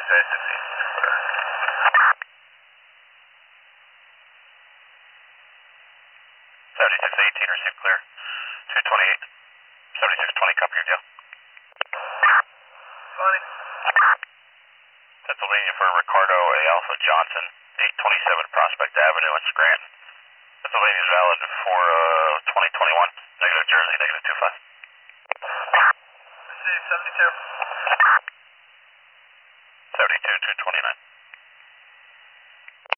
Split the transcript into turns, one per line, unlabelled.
Okay, 16. Clear. 7618, received clear. 228. 7620, copy your deal.
Funny.
Pennsylvania for Ricardo A. Alpha Johnson, 827 Prospect Avenue in Scranton. Pennsylvania is valid for 2021. Negative Jersey, negative 25.
Receive 72.